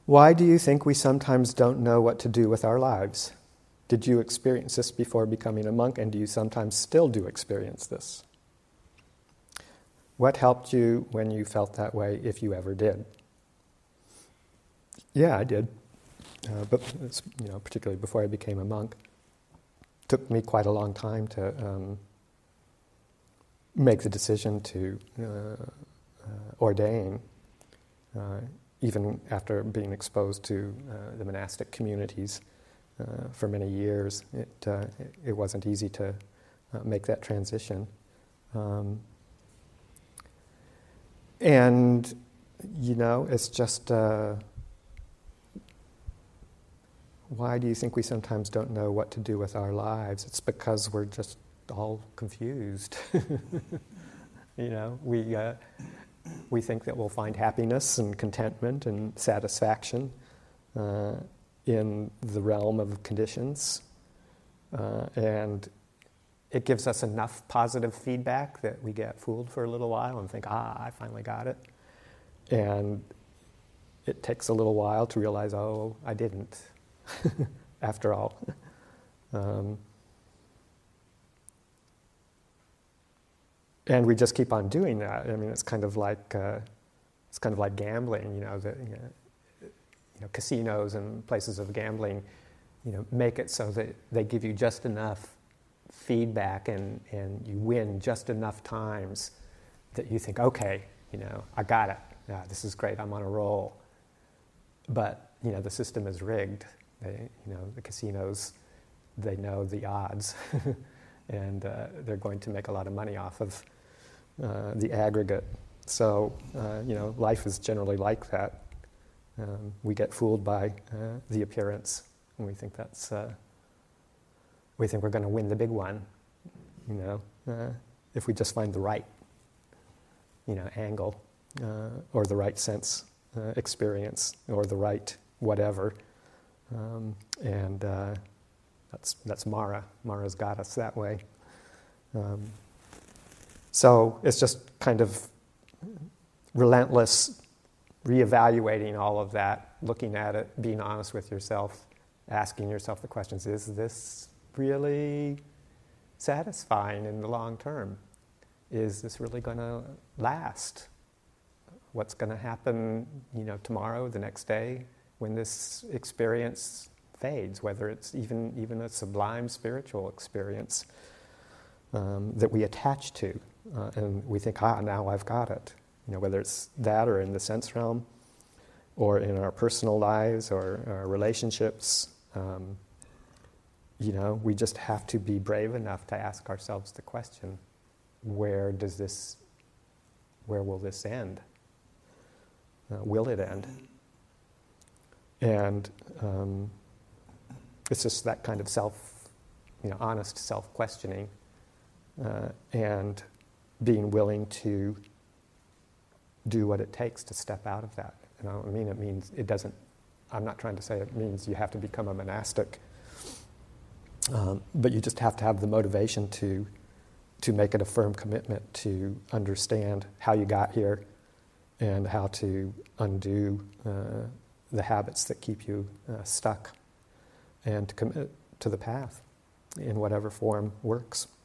Why do you think we sometimes don't know what to do with our lives? Did you experience this before becoming a monk, and do you sometimes still do experience this? What helped you when you felt that way, if you ever did? Yeah, I did, but particularly before I became a monk. It took me quite a long time to make the decision to ordain, even after being exposed to the monastic communities for many years. It wasn't easy to make that transition. And, it's just, why do you think we sometimes don't know what to do with our lives? It's because we're just all confused. We think that we'll find happiness and contentment and satisfaction in the realm of conditions. And it gives us enough positive feedback that we get fooled for a little while and think, I finally got it. And it takes a little while to realize, I didn't, after all. And we just keep on doing that. I mean, it's kind of like gambling. Casinos and places of gambling, make it so that they give you just enough feedback and you win just enough times that you think, okay, I got it. This is great. I'm on a roll. But the system is rigged. The casinos, they know the odds, and they're going to make a lot of money off of the aggregate. So, life is generally like that. We get fooled by the appearance, and we think we think we're going to win the big one. If we just find the right, angle, or the right sense experience, or the right whatever, and that's Mara. Mara's got us that way. So it's just kind of relentless reevaluating all of that, looking at it, being honest with yourself, asking yourself the questions: is this really satisfying in the long term? Is this really going to last? What's going to happen, tomorrow, the next day, when this experience fades, whether it's even a sublime spiritual experience that we attach to, and we think, now I've got it. Whether it's that or in the sense realm, or in our personal lives or our relationships, we just have to be brave enough to ask ourselves the question: where will this end? Will it end? And it's just that kind of honest self-questioning, and being willing to do what it takes to step out of that. It means it doesn't. I'm not trying to say it means you have to become a monastic, but you just have to have the motivation to make it a firm commitment to understand how you got here, and how to undo the habits that keep you stuck, and to commit to the path in whatever form works.